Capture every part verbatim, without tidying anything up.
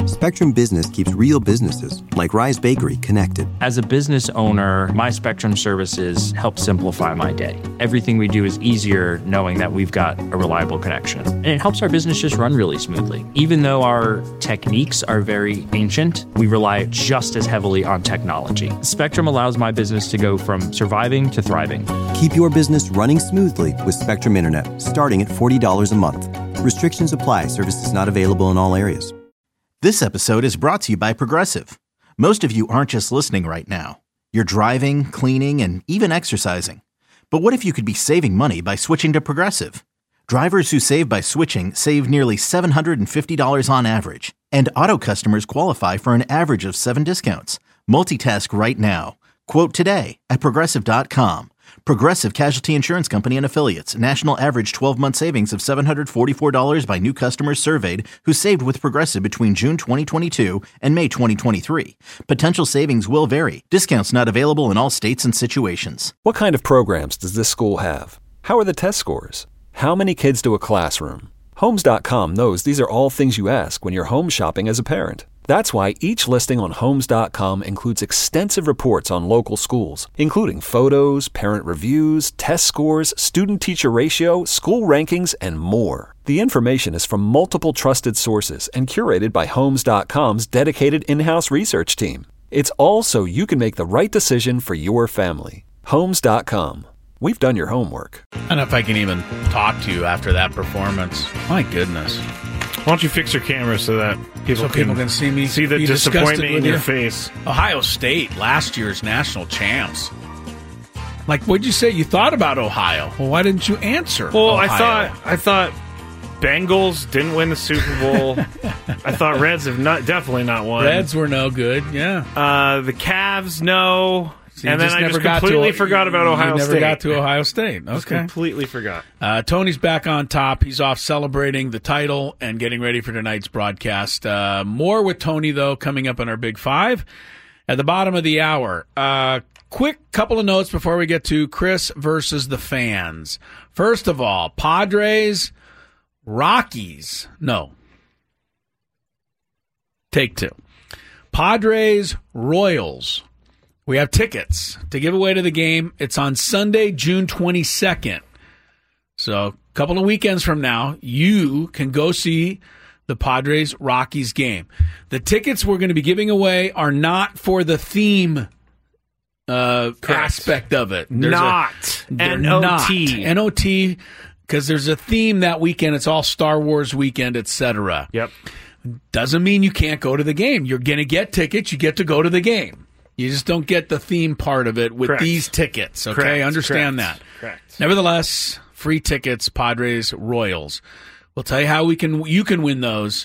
Spectrum Business keeps real businesses, like Rise Bakery, connected. As a business owner, my Spectrum services help simplify my day. Everything we do is easier knowing that we've got a reliable connection. And it helps our business just run really smoothly. Even though our techniques are very ancient, we rely just as heavily on technology. Spectrum allows my business to go from surviving to thriving. Keep your business running smoothly with Spectrum Internet, starting at forty dollars a month. Restrictions apply. Services not available in all areas. This episode is brought to you by Progressive. Most of you aren't just listening right now. You're driving, cleaning, and even exercising. But what if you could be saving money by switching to Progressive? Drivers who save by switching save nearly seven hundred fifty dollars on average. And auto customers qualify for an average of seven discounts. Multitask right now. Quote today at Progressive dot com. Progressive Casualty Insurance Company and Affiliates. National average twelve-month savings of seven hundred forty-four dollars by new customers surveyed who saved with Progressive between June twenty twenty-two and May twenty twenty-three. Potential savings will vary. Discounts not available in all states and situations. What kind of programs does this school have? How are the test scores? How many kids do a classroom? Homes dot com knows these are all things you ask when you're home shopping as a parent. That's why each listing on Homes dot com includes extensive reports on local schools, including photos, parent reviews, test scores, student-teacher ratio, school rankings, and more. The information is from multiple trusted sources and curated by Homes dot com's dedicated in-house research team. It's all so you can make the right decision for your family. Homes dot com. We've done your homework. I don't know if I can even talk to you after that performance. My goodness. Why don't you fix your camera so that people, so can, people can see me see the disappointment in your face? Ohio State, last year's national champs. Like, what'd you say? You thought about Ohio. Well, why didn't you answer? Well, Ohio? I thought I thought Bengals didn't win the Super Bowl. I thought Reds have not definitely not won. Reds were no good. Yeah. Uh, the Cavs, no. So and then I just completely to, forgot about Ohio you State. Never got to Ohio State. Okay. Just completely forgot. Uh, Tony's back on top. He's off celebrating the title and getting ready for tonight's broadcast. Uh, more with Tony, though, coming up on our Big Five at the bottom of the hour. Uh, quick couple of notes before we get to Chris versus the fans. First of all, Padres, Rockies. No. Take two. Padres, Royals. We have tickets to give away to the game. It's on Sunday, June twenty-second. So a couple of weekends from now, you can go see the Padres-Rockies game. The tickets we're going to be giving away are not for the theme uh, aspect of it. There's not. A, N O T. N O T, because there's a theme that weekend. It's all Star Wars weekend, et cetera. Yep. Doesn't mean you can't go to the game. You're going to get tickets. You get to go to the game. You just don't get the theme part of it with Correct. these tickets, okay? Correct. Understand Correct. that. Correct. Nevertheless, free tickets, Padres, Royals. We'll tell you how we can. you can win those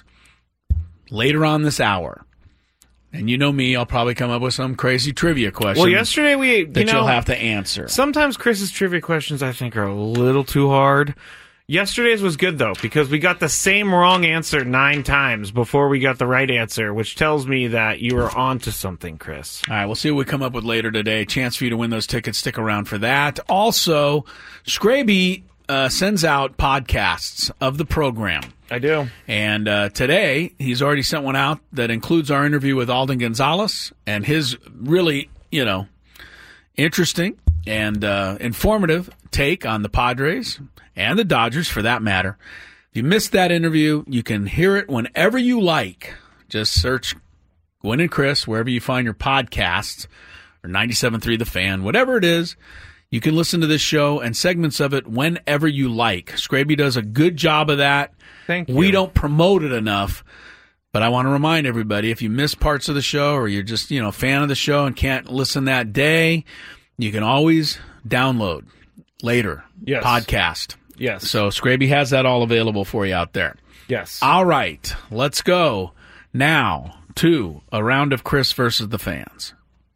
later on this hour. And you know me, I'll probably come up with some crazy trivia question. Well, yesterday we you that know, you'll have to answer. Sometimes Chris's trivia questions, I think, are a little too hard. Yesterday's was good, though, because we got the same wrong answer nine times before we got the right answer, which tells me that you were on to something, Chris. All right, we'll see what we come up with later today. Chance for you to win those tickets. Stick around for that. Also, Scraby uh, sends out podcasts of the program. I do. And uh, today, he's already sent one out that includes our interview with Alden Gonzalez and his really, you know, interesting and uh, informative take on the Padres and the Dodgers, for that matter. If you missed that interview, you can hear it whenever you like. Just search Gwynn and Chris wherever you find your podcasts, or ninety-seven point three The Fan, whatever it is. You can listen to this show and segments of it whenever you like. Scraby does a good job of that. Thank you. We don't promote it enough, but I want to remind everybody, if you miss parts of the show or you're just, you know, a fan of the show and can't listen that day, you can always download later. Yes. Podcast. Yes. So Scraby has that all available for you out there. Yes. All right. Let's go now to a round of Chris versus the fans.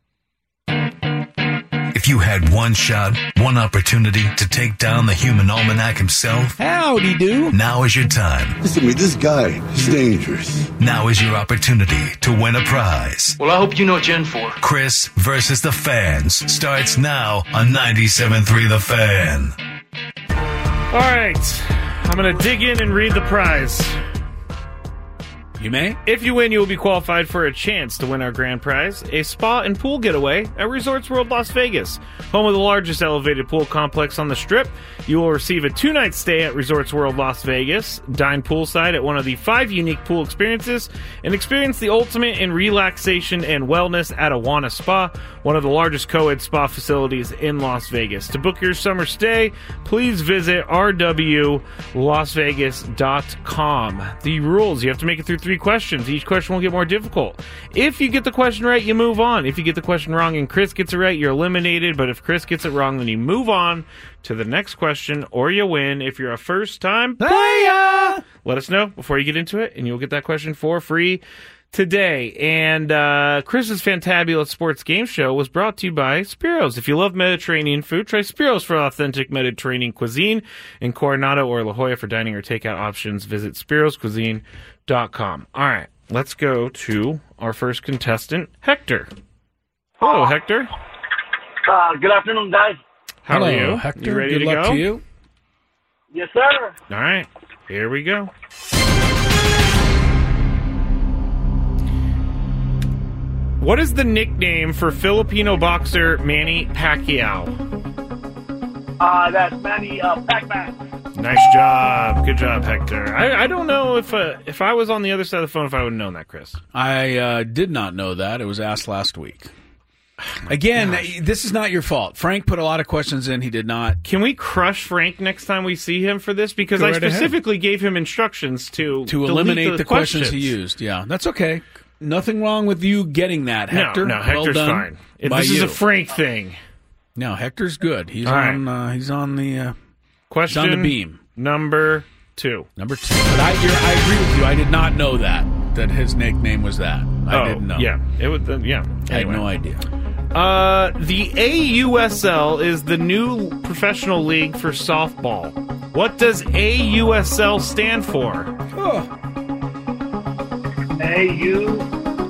If you had one shot, one opportunity to take down the human almanac himself, howdy do. Now is your time. Listen to me, this guy is dangerous. Now is your opportunity to win a prize. Well, I hope you know what you're in for. Chris versus the fans starts now on ninety-seven point three The Fan. All right. I'm going to dig in and read the prize. You may. If you win, you will be qualified for a chance to win our grand prize, a spa and pool getaway at Resorts World Las Vegas, home of the largest elevated pool complex on the Strip. You will receive a two-night stay at Resorts World Las Vegas, dine poolside at one of the five unique pool experiences, and experience the ultimate in relaxation and wellness at Awana Spa, one of the largest co-ed spa facilities in Las Vegas. To book your summer stay, please visit r w las vegas dot com. The rules: you have to make it through three questions. Each question will get more difficult. If you get the question right, you move on. If you get the question wrong and Chris gets it right, you're eliminated. But if Chris gets it wrong, then you move on to the next question, or you win. If you're a first-time player, let us know before you get into it, and you'll get that question for free today. And uh, Chris's Fantabulous Sports Game Show was brought to you by Spiros. If you love Mediterranean food, try Spiros for authentic Mediterranean cuisine. In Coronado or La Jolla for dining or takeout options, visit spiros cuisine dot com. All right, let's go to our first contestant, Hector. Hello, Hector. Uh, good afternoon, guys. How Hello, are you? Hector. You ready Good to luck go? to you. Yes, sir. All right, here we go. What is the nickname for Filipino boxer Manny Pacquiao? Uh, that's Manny uh, Pac-Man. Nice job. Good job, Hector. I, I don't know if uh, if I was on the other side of the phone if I would have known that, Chris. I uh, did not know that. It was asked last week. Again, this is not your fault. Frank put a lot of questions in. He did not. Can we crush Frank next time we see him for this? Because Go I right ahead. specifically gave him instructions to To delete eliminate the, the questions. he used. Yeah, that's okay. Nothing wrong with you getting that, Hector. No, no, Hector's well done fine. If by this is you. a Frank thing. No, Hector's good. He's All right. on. Uh, he's on the. Uh, Question he's on the beam. number two. Number two. But I, you're, I agree with you. I did not know that that his nickname was that. I oh, didn't know. Yeah, it was. Uh, yeah, I had Anyway. no idea. Uh, the A U S L is the new professional league for softball. What does A U S L stand for? A U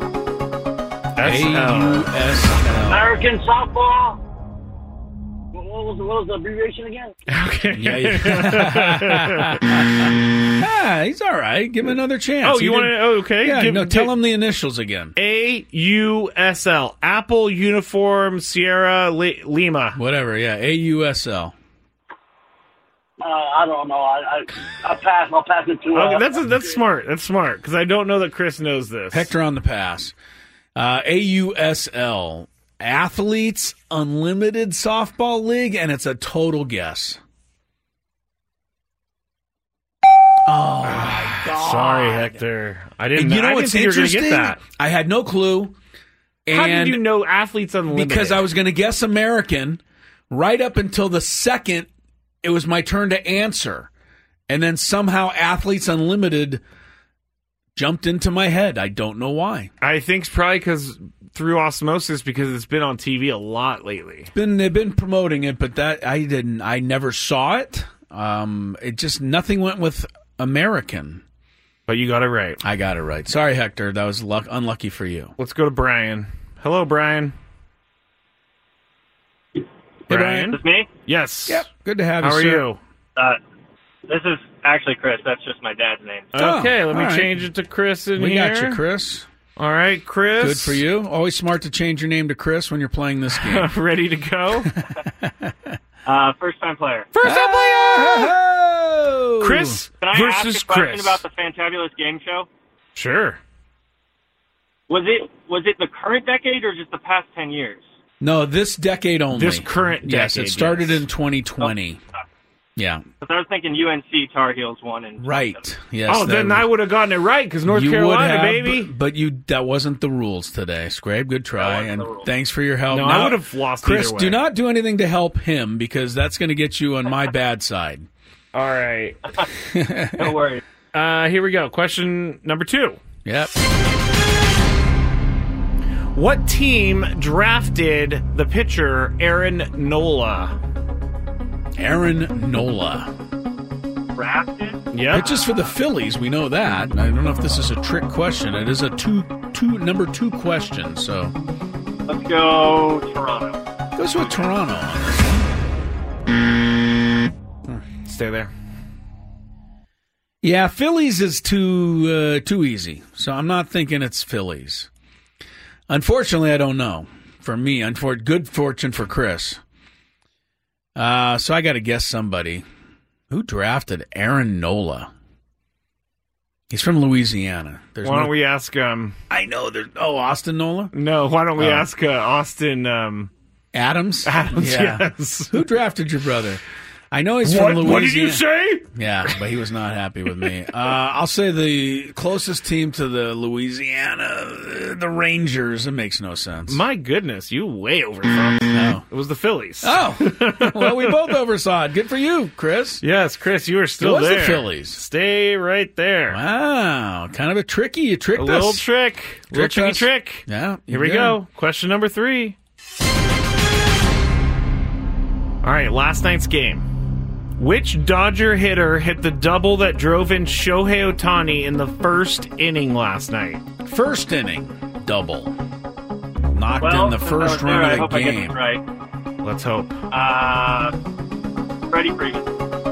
S L. A U S L. American Softball. What what was, the, what was the abbreviation again? Okay. Yeah, yeah. ah, he's all right. Give him another chance. Oh, He you want did- to? Oh, okay. Yeah, Give- no, tell give- him the initials again. A U S L. Apple Uniform Sierra Li- Lima. Whatever, yeah. A U S L. Uh, I don't know. I I, I pass. I'll pass it to. Uh, Okay, that's that's smart. That's smart because I don't know that Chris knows this. Hector on the pass. Uh, A U S L. Athletes Unlimited Softball League, and it's a total guess. Oh, my God. Sorry, Hector. I didn't. And you know I what's didn't think you were interesting? gonna get that. I had no clue. How did And you know Athletes Unlimited? because I was going to guess American right up until the second it was my turn to answer. And then somehow Athletes Unlimited jumped into my head. I don't know why. I think it's probably because through osmosis because it's been on T V a lot lately. Been they've been promoting it, but that I didn't. I never saw it. Um, it just nothing went with American. But you got it right. I got it right. Sorry, Hector. That was luck, unlucky for you. Let's go to Brian. Hello, Brian. Brian? Is this me? Yes. Yep. Good to have How you. are sir. you? Uh, this is actually Chris. That's just my dad's name. Okay, Oh, let me all right. change it to Chris in We here. got you, Chris. All right, Chris. Good for you. Always smart to change your name to Chris when you're playing this game. Ready to go? Uh, first time player. First time player! Oh! Chris Can I versus ask a question Chris. about the Fantabulous Game Show? Sure. Was it was it the current decade or just the past ten years? No, this decade only. This current Yes, decade, it started yes. in twenty twenty. Yeah. Because I was thinking U N C Tar Heels won in Right. Yes. oh, that then was- I would have gotten it right because North you would Carolina, have, baby. But, but you that wasn't the rules today. Scrape, good try, wasn't and the rules. thanks for your help. No, Now, I would have lost Chris, either way. do not do anything to help him because that's going to get you on my bad side. All right. No worries. Uh, here we go. Question number two. Yep. What team drafted the pitcher Aaron Nola? Aaron Nola. Drafted? Yep. Pitches for the Phillies. We know that. I don't know if this is a trick question. It is a two, two number two question. So Let's go Toronto. goes with Toronto on this one. Stay there. Yeah, Phillies is too uh, too easy, so I'm not thinking it's Phillies. Unfortunately, I don't know. For me, unfor- good fortune for Chris. Uh, so I got to guess somebody. Who drafted Aaron Nola? He's from Louisiana. There's why no... don't we ask... Um, I know. There's... Oh, Austin Nola? No, why don't we uh, ask uh, Austin... Um... Adams? Adams, yeah. yes. Who drafted your brother? I know he's what, from Louisiana. What did you say? Yeah, but he was not happy with me. Uh, I'll say the closest team to the Louisiana, uh, the Rangers. It makes no sense. My goodness, you way overthought. No. It was the Phillies. Oh, well, we both oversaw it. Good for you, Chris. Yes, Chris, you were still it was there. the Phillies. Stay right there. Wow, kind of a tricky. You tricked a us. Little trick. A little tricky us. trick. Yeah. Here we did. go. Question number three. All right, last night's game. Which Dodger hitter hit the double that drove in Shohei Ohtani in the first inning last night? First inning, double. Knocked Well, in the first there, run I of hope the I get game. this right. Let's hope. Uh, Freddie Freeman.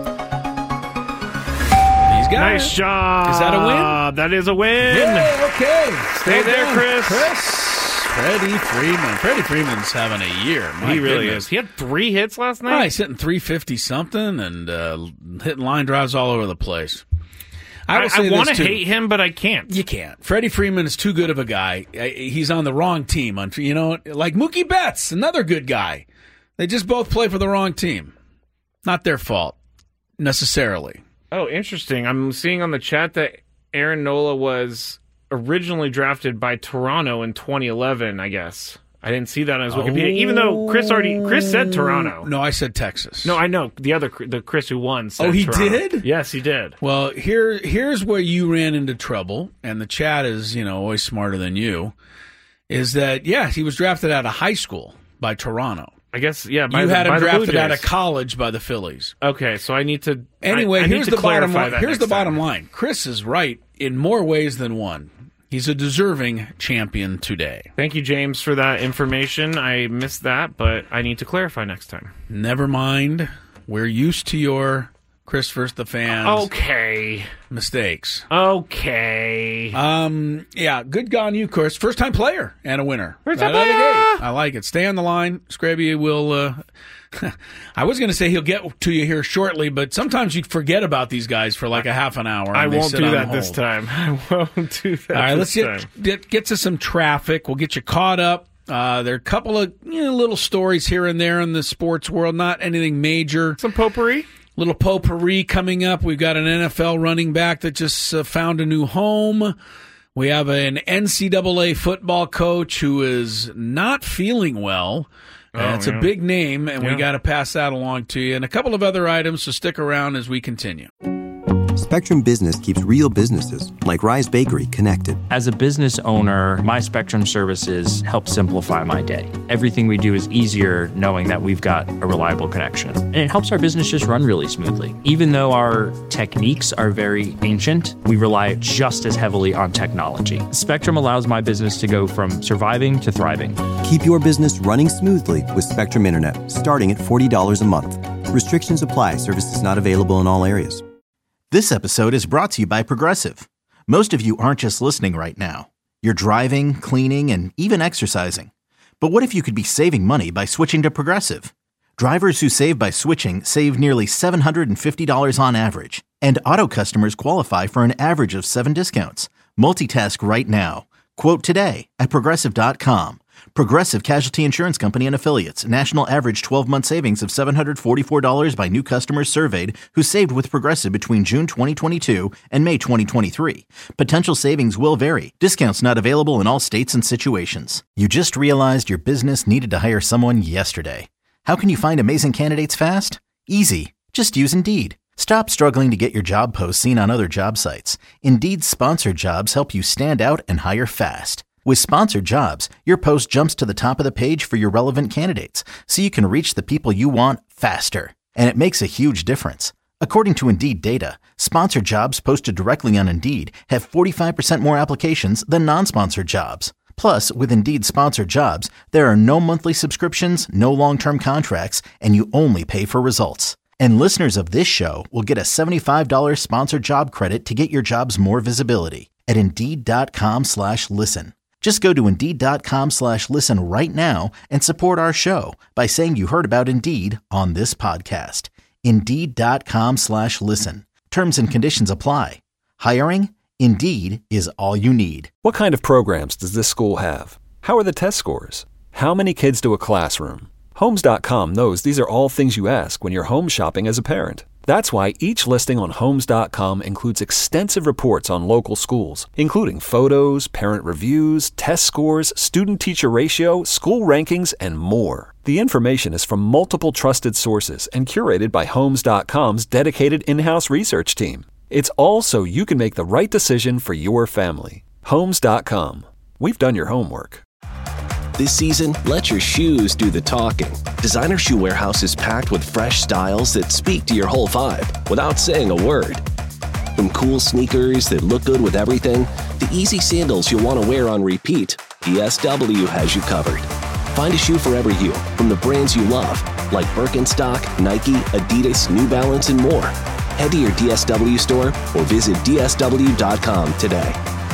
He's got Nice it. job. Is that a win? That is a win. Yeah, okay. Stay Well there, done, Chris. Chris. Freddie Freeman. Freddie Freeman's having a year. My he really goodness. is. He had three hits last night. Oh, he's hitting three fifty something and uh, hitting line drives all over the place. I, I, will say I want to this, too. hate him, but I can't. You can't. Freddie Freeman is too good of a guy. He's on the wrong team. You know, like Mookie Betts, another good guy. They just both play for the wrong team. Not their fault, necessarily. Oh, interesting. I'm seeing on the chat that Aaron Nola was originally drafted by Toronto in twenty eleven, I guess. I didn't see that on his Wikipedia, even though Chris already Chris said Toronto. No, I said Texas. No, I know the other the Chris who won. Said oh, he Toronto. did? Yes, he did. Well, here here's where you ran into trouble, and the chat is you know always smarter than you. Is that yeah? He was drafted out of high school by Toronto. I guess yeah. By you the, had him by the Blue drafted out Jays. of college by the Phillies. Okay, so I need to. Anyway, I, I here's need to the bottom clarify line. that Here's next the bottom time. line. Chris is right in more ways than one. He's a deserving champion today. Thank you, James, for that information. I missed that, but I need to clarify next time. Never mind. We're used to your Chris versus the fans. Okay. Mistakes. Okay. Um. Yeah. Good on you, Chris. First time player and a winner. First time Right out of the player. gate. I like it. Stay on the line. Scraby will. Uh, I was going to say he'll get to you here shortly, but sometimes you forget about these guys for like a half an hour. And I they won't sit do on that hold. this time. I won't do that. All right, this let's time. get, get get to some traffic. We'll get you caught up. Uh, there are a couple of you know, little stories here and there in the sports world, not anything major. Some potpourri. Little potpourri coming up. We've got an N F L running back that just uh, found a new home. We have an N C double A football coach who is not feeling well. Oh, Uh, it's yeah. a big name, and Yeah. we got to pass that along to you. And a couple of other items, so stick around as we continue. Spectrum Business keeps real businesses, like Rise Bakery, connected. As a business owner, my Spectrum services help simplify my day. Everything we do is easier knowing that we've got a reliable connection. And it helps our business just run really smoothly. Even though our techniques are very ancient, we rely just as heavily on technology. Spectrum allows my business to go from surviving to thriving. Keep your business running smoothly with Spectrum Internet, starting at forty dollars a month. Restrictions apply. Services not available in all areas. This episode is brought to you by Progressive. Most of you aren't just listening right now. You're driving, cleaning, and even exercising. But what if you could be saving money by switching to Progressive? Drivers who save by switching save nearly seven hundred fifty dollars on average. And auto customers qualify for an average of seven discounts. Multitask right now. Quote today at Progressive dot com. Progressive Casualty Insurance Company and Affiliates. National average twelve-month savings of seven hundred forty-four dollars by new customers surveyed who saved with Progressive between June twenty twenty-two and May twenty twenty-three. Potential savings will vary. Discounts not available in all states and situations. You just realized your business needed to hire someone yesterday. How can you find amazing candidates fast? Easy. Just use Indeed. Stop struggling to get your job posts seen on other job sites. Indeed's sponsored jobs help you stand out and hire fast. With sponsored jobs, your post jumps to the top of the page for your relevant candidates, so you can reach the people you want faster. And it makes a huge difference. According to Indeed data, sponsored jobs posted directly on Indeed have forty-five percent more applications than non-sponsored jobs. Plus, with Indeed sponsored jobs, there are no monthly subscriptions, no long-term contracts, and you only pay for results. And listeners of this show will get a seventy-five dollars sponsored job credit to get your jobs more visibility at Indeed.com slash listen. Just go to Indeed.com slash listen right now and support our show by saying you heard about Indeed on this podcast. Indeed.com slash listen. Terms and conditions apply. Hiring? Indeed is all you need. What kind of programs does this school have? How are the test scores? How many kids do a classroom? Homes dot com knows these are all things you ask when you're home shopping as a parent. That's why each listing on Homes dot com includes extensive reports on local schools, including photos, parent reviews, test scores, student-teacher ratio, school rankings, and more. The information is from multiple trusted sources and curated by Homes dot com's dedicated in-house research team. It's all so you can make the right decision for your family. Homes dot com. We've done your homework. This season, let your shoes do the talking. Designer Shoe Warehouse is packed with fresh styles that speak to your whole vibe without saying a word. From cool sneakers that look good with everything, to easy sandals you'll want to wear on repeat, D S W has you covered. Find a shoe for every you from the brands you love, like Birkenstock, Nike, Adidas, New Balance, and more. Head to your D S W store or visit D S W dot com today.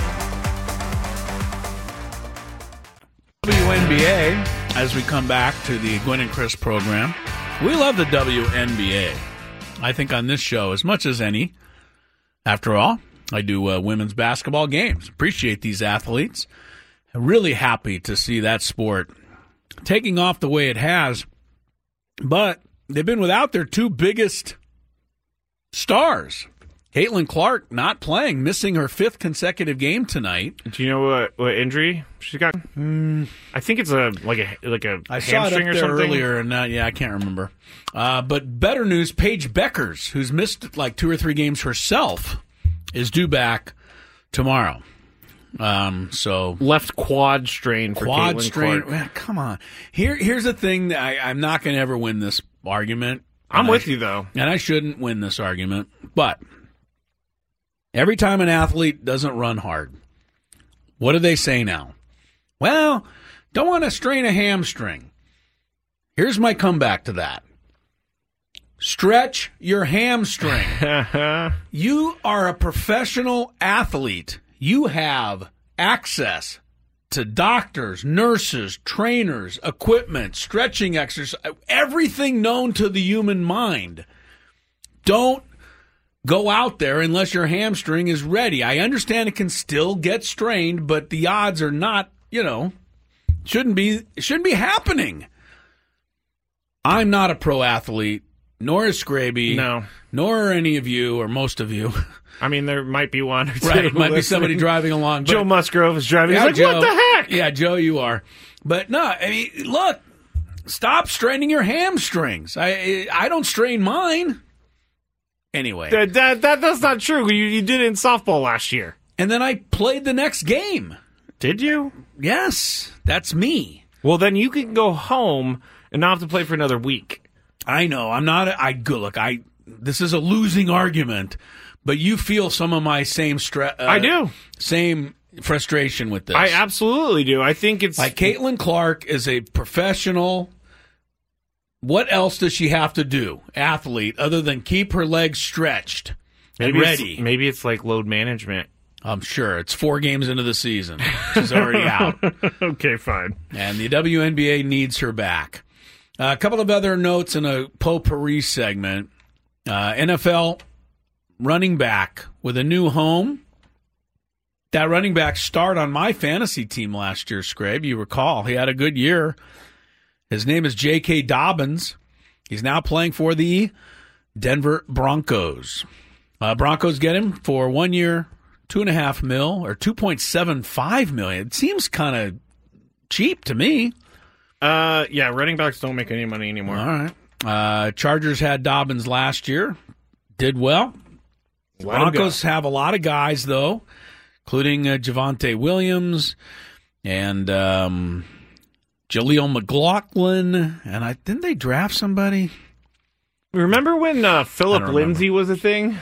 W N B A, as we come back to the Gwynn and Chris program. We love the W N B A. I think on this show as much as any. After all, I do uh, women's basketball games. Appreciate these athletes. I'm really happy to see that sport taking off the way it has. But they've been without their two biggest stars. Caitlin Clark not playing, missing her fifth consecutive game tonight. Do you know what, what injury she's got? Mm, I think it's a like a like a I saw it up there earlier, and uh, yeah, I can't remember. Uh, but better news: Paige Beckers, who's missed like two or three games herself, is due back tomorrow. Um, so left quad strain for quad Caitlin strain. Clark. Man, come on. Here, here's the thing: that I, I'm not going to ever win this argument. I'm with I, you though, and I shouldn't win this argument, but. Every time an athlete doesn't run hard, what do they say now? Well, don't want to strain a hamstring. Here's my comeback to that. Stretch your hamstring. You are a professional athlete. You have access to doctors, nurses, trainers, equipment, stretching exercise, everything known to the human mind. Don't go out there unless your hamstring is ready. I understand it can still get strained, but the odds are not, you know, shouldn't be shouldn't be happening. I'm not a pro athlete, nor is Scraby. No. Nor are any of you, or most of you. I mean, there might be one or two. Right, it might listening. be somebody driving along. But, Joe Musgrove is driving. Yeah, He's like, Joe, what the heck? Yeah, Joe, you are. But no, I mean, look, stop straining your hamstrings. I I don't strain mine. Anyway. That, that, that That's not true. You, you did it in softball last year. And then I played the next game. Did you? Yes, that's me. Well, then you can go home and not have to play for another week. I know. I'm not. A, I good look. I. This is a losing argument, but you feel some of my same stress. Uh, I do. Same frustration with this. I absolutely do. I think it's like Caitlin Clark is a professional. What else does she have to do, athlete, other than keep her legs stretched and maybe ready? It's, maybe it's like load management. I'm sure. It's four games into the season. She's already out. Okay, fine. And the W N B A needs her back. Uh, a couple of other notes in a potpourri segment. Uh, N F L running back with a new home. That running back starred on my fantasy team last year, Scrabe. You recall. He had a good year. His name is J K. Dobbins. He's now playing for the Denver Broncos. Uh, Broncos get him for one year, two and a half mil, or two point seven five million. It seems kind of cheap to me. Uh, yeah, running backs don't make any money anymore. All right. Uh, Chargers had Dobbins last year. Did well. Broncos have a lot of guys, though, including uh, Javonte Williams and um, Jaleel McLaughlin. And I didn't they draft somebody? Remember when uh, Philip Lindsay was a thing?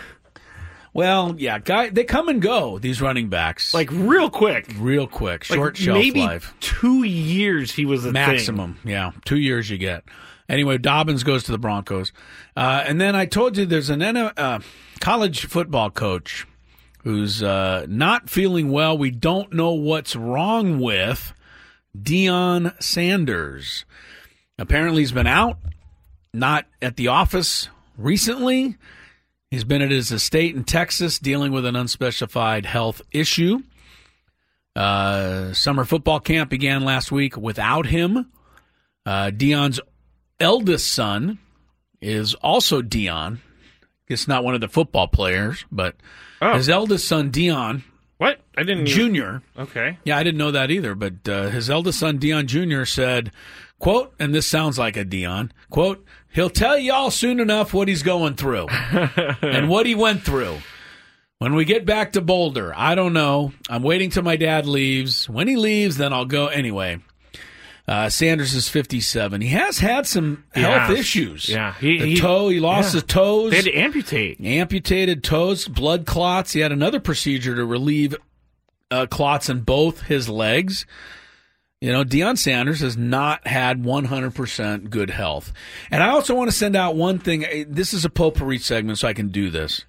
Well, yeah, guy, they come and go, these running backs. Like, real quick. Real quick. Short like shelf maybe life. two years he was a Maximum, thing. yeah. Two years you get. Anyway, Dobbins goes to the Broncos. Uh, and then I told you there's an uh, college football coach who's uh, not feeling well. We don't know what's wrong with Deion Sanders. Apparently he's been out, not at the office recently. He's been at his estate in Texas dealing with an unspecified health issue. Uh, summer football camp began last week without him. Uh, Deion's eldest son is also Deion. It's not one of the football players, but oh. his eldest son, Deion. What? I didn't Junior. Even... Okay. Yeah, I didn't know that either, but uh, his eldest son, Deion Junior, said, quote, and this sounds like a Deion, quote, he'll tell y'all soon enough what he's going through and what he went through. When we get back to Boulder, I don't know. I'm waiting till my dad leaves. When he leaves, then I'll go. Anyway, uh, Sanders is fifty-seven. He has had some he health has. issues. Yeah. He, the he, toe, he lost yeah. his toes. They had to amputate. Amputated toes, blood clots. He had another procedure to relieve uh, clots in both his legs. You know, Deion Sanders has not had one hundred percent good health. And I also want to send out one thing. This is a potpourri segment, so I can do this.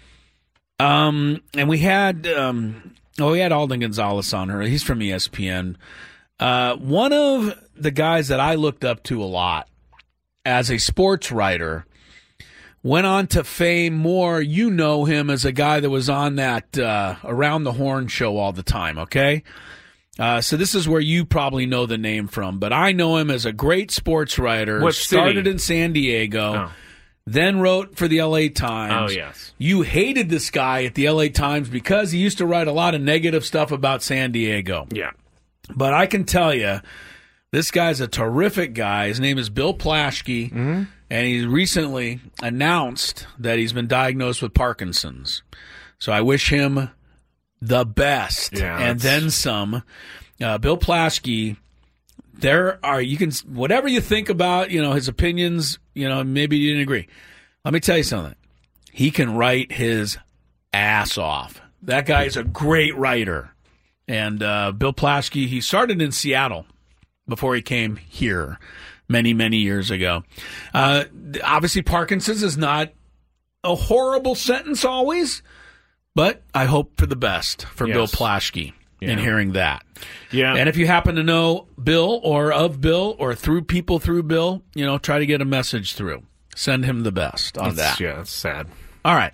um, and we had, um, oh, we had Alden Gonzalez on her. He's from E S P N. Uh, one of the guys that I looked up to a lot as a sports writer went on to fame more. You know him as a guy that was on that uh, Around the Horn show all the time, okay? Uh, so this is where you probably know the name from, but I know him as a great sports writer. What started city? in San Diego, oh. then wrote for the L A Times. Oh, yes. You hated this guy at the L A Times because he used to write a lot of negative stuff about San Diego. Yeah. But I can tell you, this guy's a terrific guy. His name is Bill Plaschke, mm-hmm. and he recently announced that he's been diagnosed with Parkinson's. So I wish him the best, yeah, and then some. Uh, Bill Plaschke, there are, you can, whatever you think about, you know, his opinions, you know, maybe you didn't agree. Let me tell you something. He can write his ass off. That guy is a great writer. And uh, Bill Plaschke, he started in Seattle before he came here many, many years ago. Uh, obviously, Parkinson's is not a horrible sentence always, but I hope for the best for yes. Bill Plaschke yeah. in hearing that. Yeah. And if you happen to know Bill or of Bill or through people through Bill, you know, try to get a message through. Send him the best on that's, that. Yeah, that's sad. All right.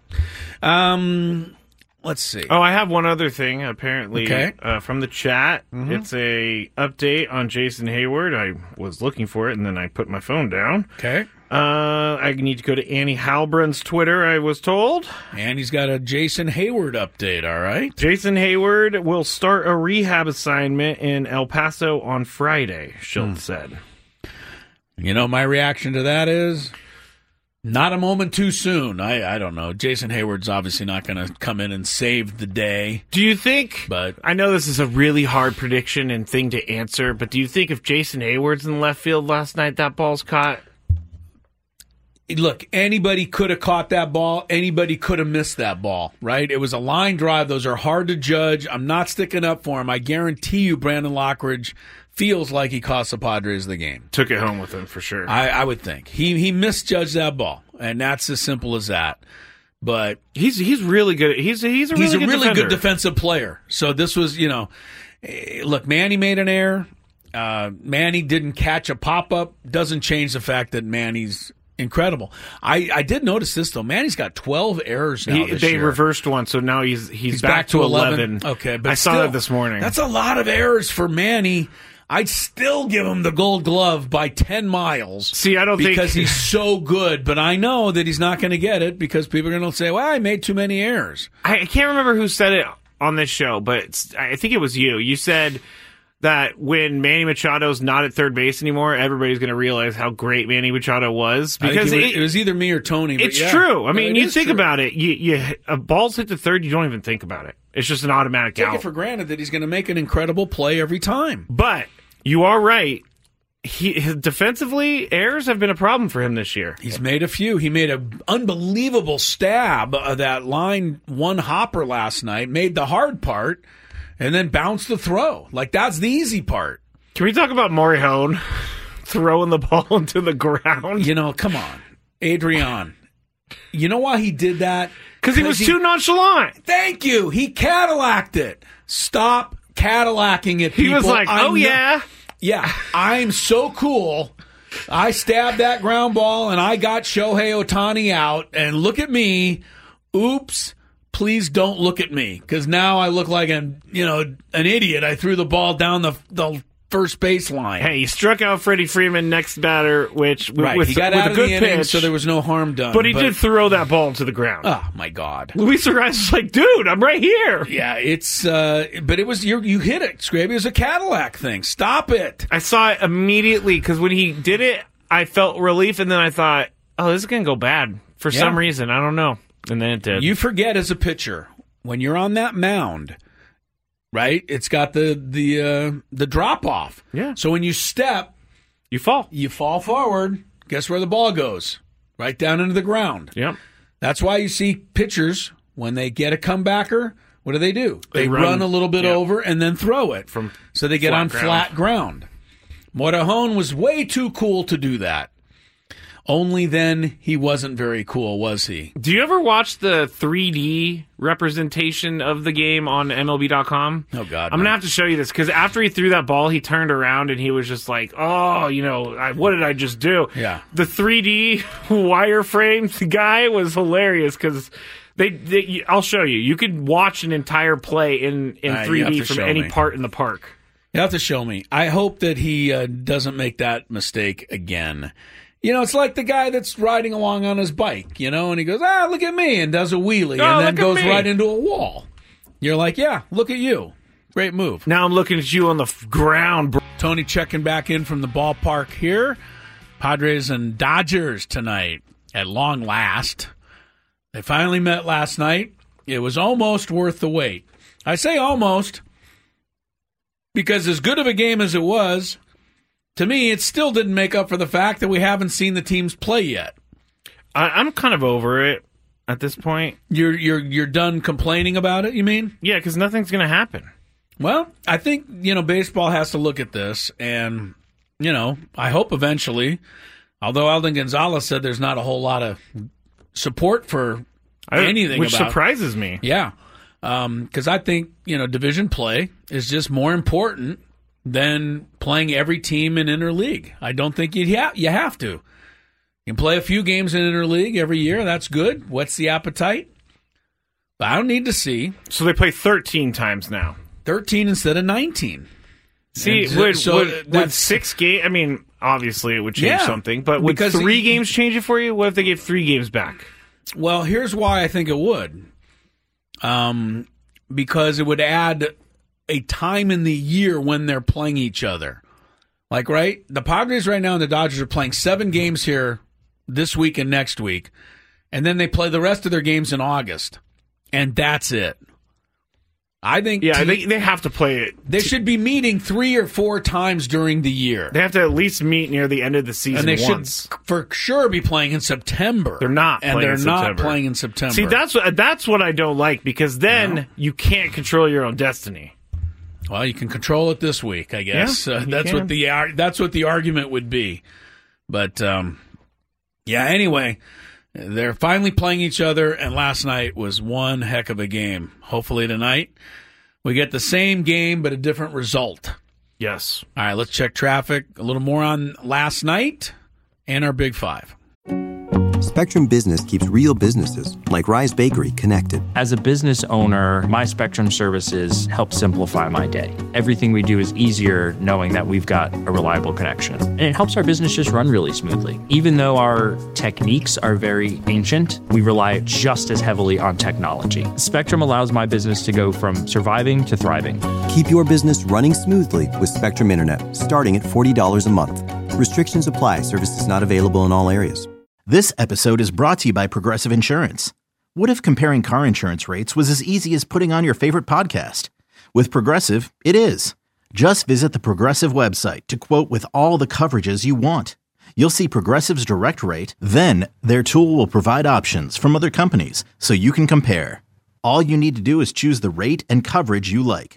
Um, let's see. Oh, I have one other thing, apparently, okay. uh, from the chat. Mm-hmm. It's a update on Jason Hayward. I was looking for it, and then I put my phone down. Okay. Uh, I need to go to Annie Halbrun's Twitter, I was told. And he's got a Jason Hayward update, all right? Jason Hayward will start a rehab assignment in El Paso on Friday, Schultz hmm. said. You know, my reaction to that is not a moment too soon. I, I don't know. Jason Hayward's obviously not going to come in and save the day. Do you think, but I know this is a really hard prediction and thing to answer, but do you think if Jason Hayward's in left field last night, that ball's caught? Look, anybody could have caught that ball. Anybody could have missed that ball, right? It was a line drive. Those are hard to judge. I'm not sticking up for him. I guarantee you Brandon Lockridge feels like he cost the Padres the game. Took it home with him for sure. I, I would think. He he misjudged that ball, and that's as simple as that. But he's he's really good. He's he's a really, he's a good, really defender. good defensive player. So this was, you know, look, Manny made an error. Uh, Manny didn't catch a pop-up. Doesn't change the fact that Manny's incredible. I, I did notice this, though. Manny's got twelve errors now he, this They year. reversed one, so now he's he's, he's back, back to eleven. eleven. Okay, but I still, saw that this morning. That's a lot of errors for Manny. I'd still give him the gold glove by ten miles. See, I don't because think... Because he's so good, but I know that he's not going to get it because people are going to say, well, I made too many errors. I, I can't remember who said it on this show, but it's, I think it was you. You said that when Manny Machado's not at third base anymore, everybody's going to realize how great Manny Machado was. Because it, it, it was either me or Tony. But it's yeah. true. I mean, no, you think true. about it. You, you a ball's hit the third, you don't even think about it. It's just an automatic Take out. it for granted that he's going to make an incredible play every time. But you are right. He his defensively, errors have been a problem for him this year. He's made a few. He made an unbelievable stab of that line one hopper last night, made the hard part, and then bounced the throw. Like, that's the easy part. Can we talk about Maury Hone? throwing the ball into the ground. You know, come on. Adrian. You know why he did that? Because he was he, too nonchalant. Thank you. He Cadillac'd it. Stop Cadillacing it, people. He was like, oh, I'm yeah. No- yeah, I'm so cool. I stabbed that ground ball, and I got Shohei Ohtani out. And look at me. Oops. Please don't look at me, because now I look like an, you know, an idiot. I threw the ball down the the first base line. Hey, he struck out Freddie Freeman next batter, which right. with, he got with out a of good the pitch, inning, so there was no harm done. But he but, did throw that ball to the ground. Oh my God! Luis Arraez was like, "Dude, I'm right here." Yeah, it's. Uh, but it was you. You hit it, Scraby. It was a Cadillac thing. Stop it! I saw it immediately because when he did it, I felt relief, and then I thought, "Oh, this is gonna go bad for yeah. some reason. I don't know." And then it did. You forget as a pitcher when you're on that mound. Right, it's got the the uh, the drop off. Yeah. So when you step, you fall. You fall forward. Guess where the ball goes? Right down into the ground. Yep. That's why you see pitchers when they get a comebacker. What do they do? They, they run, run a little bit yep. over and then throw it from so they get on ground. flat ground. Morejon was way too cool to do that. Only then he wasn't very cool, was he? Do you ever watch the three D representation of the game on M L B dot com? Oh, God. I'm going to have to show you this, because after he threw that ball, he turned around and he was just like, oh, you know, I, what did I just do? Yeah. The three D wireframe guy was hilarious, because they, they, I'll show you. You could watch an entire play in, in right, three D from any me. part in the park. You have to show me. I hope that he uh, doesn't make that mistake again. You know, it's like the guy that's riding along on his bike, you know, and he goes, ah, look at me, and does a wheelie, oh, and then goes me. right into a wall. You're like, yeah, look at you. Great move. Now I'm looking at you on the f- ground, bro. Tony checking back in from the ballpark here. Padres and Dodgers tonight at long last. They finally met last night. It was almost worth the wait. I say almost because as good of a game as it was, to me, it still didn't make up for the fact that we haven't seen the teams play yet. I, I'm kind of over it at this point. You're you're you're done complaining about it, you mean? Yeah, because nothing's going to happen. Well, I think, you know, baseball has to look at this, and, you know, I hope eventually, although Alden Gonzalez said there's not a whole lot of support for I, anything which about, surprises me. Yeah, because um, I think, you know, division play is just more important than playing every team in interleague. I don't think you ha- you have to. You can play a few games in interleague every year. That's good. What's the appetite? But I don't need to see. So they play thirteen times now. thirteen instead of nineteen. See, and would, so would, would six games, I mean, obviously it would change yeah, something, but would three it, games change it for you? What if they gave three games back? Well, here's why I think it would. Um, because it would add a time in the year when they're playing each other. Like, right? The Padres right now and the Dodgers are playing seven games here this week and next week, and then they play the rest of their games in August, and that's it. I think yeah, te- they they have to play it. They t- should be meeting three or four times during the year. They have to at least meet near the end of the season and they once. should for sure be playing in September. They're not, and playing they're in not September. playing in September. See, that's what that's what I don't like, because then no. you can't control your own destiny. Well, you can control it this week, I guess. Yeah, uh, that's can. what the that's what the argument would be. But um, yeah, anyway, they're finally playing each other, and last night was one heck of a game. Hopefully tonight we get the same game but a different result. Yes. All right, let's check traffic. A little more on last night and our Big Five. Spectrum Business keeps real businesses, like Rise Bakery, connected. As a business owner, my Spectrum services help simplify my day. Everything we do is easier knowing that we've got a reliable connection. And it helps our business just run really smoothly. Even though our techniques are very ancient, we rely just as heavily on technology. Spectrum allows my business to go from surviving to thriving. Keep your business running smoothly with Spectrum Internet, starting at forty dollars a month. Restrictions apply. Services not available in all areas. This episode is brought to you by Progressive Insurance. What if comparing car insurance rates was as easy as putting on your favorite podcast? With Progressive, it is. Just visit the Progressive website to quote with all the coverages you want. You'll see Progressive's direct rate, then their tool will provide options from other companies so you can compare. All you need to do is choose the rate and coverage you like.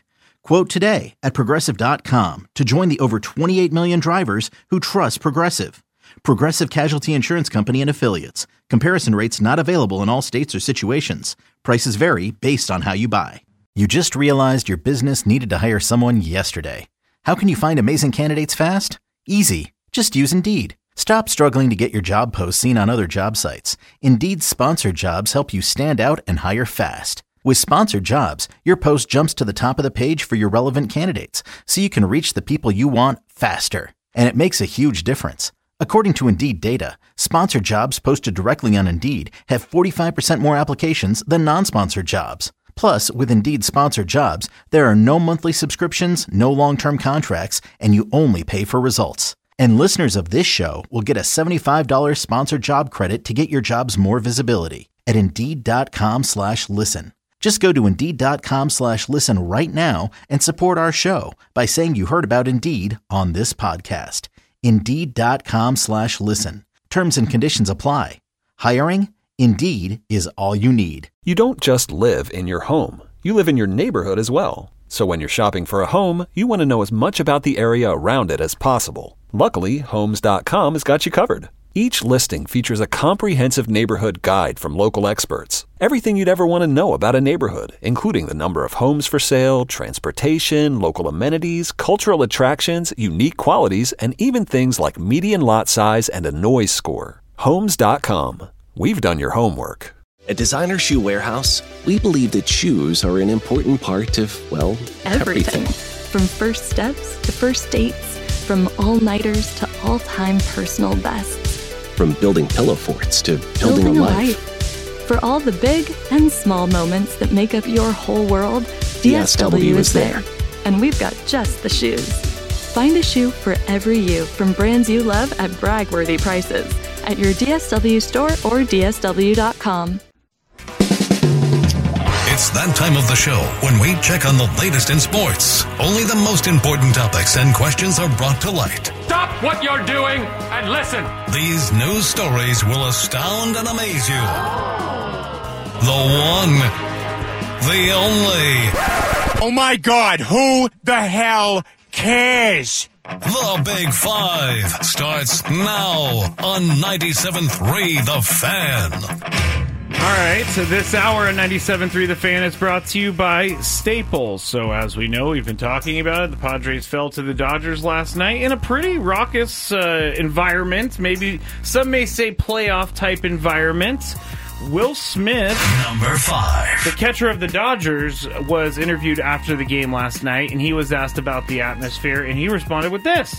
Quote today at Progressive dot com to join the over twenty-eight million drivers who trust Progressive. Progressive Casualty Insurance Company and Affiliates. Comparison rates not available in all states or situations. Prices vary based on how you buy. You just realized your business needed to hire someone yesterday. How can you find amazing candidates fast? Easy. Just use Indeed. Stop struggling to get your job posts seen on other job sites. Indeed's sponsored jobs help you stand out and hire fast. With sponsored jobs, your post jumps to the top of the page for your relevant candidates, so you can reach the people you want faster. And it makes a huge difference. According to Indeed data, sponsored jobs posted directly on Indeed have forty-five percent more applications than non-sponsored jobs. Plus, with Indeed sponsored jobs, there are no monthly subscriptions, no long-term contracts, and you only pay for results. And listeners of this show will get a seventy-five dollars sponsored job credit to get your jobs more visibility at Indeed.com slash listen. Just go to Indeed.com slash listen right now and support our show by saying you heard about Indeed on this podcast. Indeed.com slash listen. Terms and conditions apply. Hiring? Indeed is all you need. You don't just live in your home. You live in your neighborhood as well. So when you're shopping for a home, you want to know as much about the area around it as possible. Luckily, Homes dot com has got you covered. Each listing features a comprehensive neighborhood guide from local experts. Everything you'd ever want to know about a neighborhood, including the number of homes for sale, transportation, local amenities, cultural attractions, unique qualities, and even things like median lot size and a noise score. Homes dot com. We've done your homework. At Designer Shoe Warehouse, we believe that shoes are an important part of, well, everything. everything. From first steps to first dates, from all-nighters to all-time personal bests. From building pillow forts to building, building a a life. life. For all the big and small moments that make up your whole world, D S W is there. And we've got just the shoes. Find a shoe for every you from brands you love at brag-worthy prices at your D S W store or D S W dot com. It's that time of the show when we check on the latest in sports. Only the most important topics and questions are brought to light. Stop what you're doing and listen. These news stories will astound and amaze you. The one, the only. Oh my God, who the hell cares? The Big Five starts now on ninety-seven point three The Fan. All right, so this hour on ninety-seven point three The Fan is brought to you by Staples. So as we know, we've been talking about it, the Padres fell to the Dodgers last night in a pretty raucous uh, environment. Maybe some may say playoff-type environment. Will Smith, number five, the catcher of the Dodgers, was interviewed after the game last night, and he was asked about the atmosphere, and he responded with this.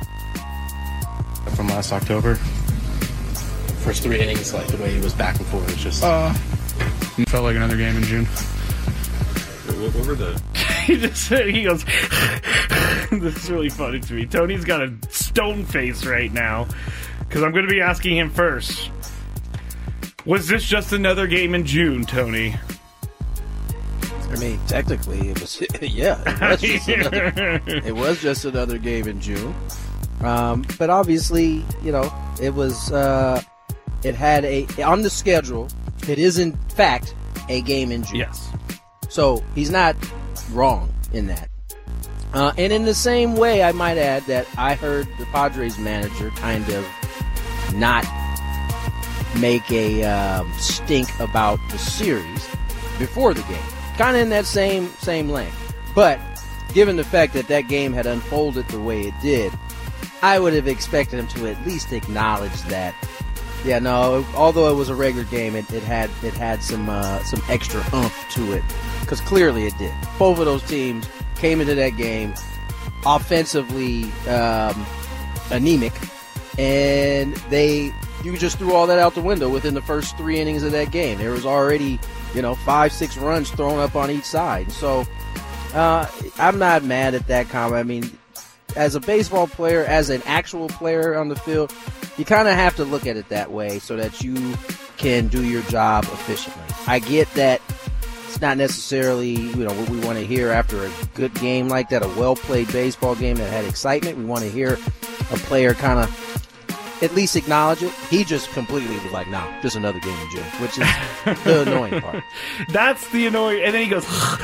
From last October, first three innings, like the way he was back and forth, it's just uh, it felt like another game in June. What, what were the? he just he goes. This is really funny to me. Tony's got a stone face right now because I'm going to be asking him first. Was this just another game in June, Tony? I mean, technically, it was. Yeah, it was just another, it was just another game in June. Um, but obviously, you know, it was. Uh, it had a on the schedule. It is in fact a game in June. Yes. So he's not wrong in that. Uh, and in the same way, I might add that I heard the Padres manager kind of not make a um, stink about the series before the game, kind of in that same same lane. But given the fact that that game had unfolded the way it did, I would have expected him to at least acknowledge that. Yeah, no. Although it was a regular game, it, it had it had some uh, some extra oomph to it, because clearly it did. Both of those teams came into that game offensively um, anemic, and they. You just threw all that out the window within the first three innings of that game. There was already, you know, five, six runs thrown up on each side. So uh, I'm not mad at that comment. I mean, as a baseball player, as an actual player on the field, you kind of have to look at it that way so that you can do your job efficiently. I get that it's not necessarily, you know, what we want to hear after a good game like that, a well-played baseball game that had excitement. We want to hear a player kind of at least acknowledge it. He just completely was like, "No, nah, just another game in June," which is the annoying part. That's the annoying. And then he goes.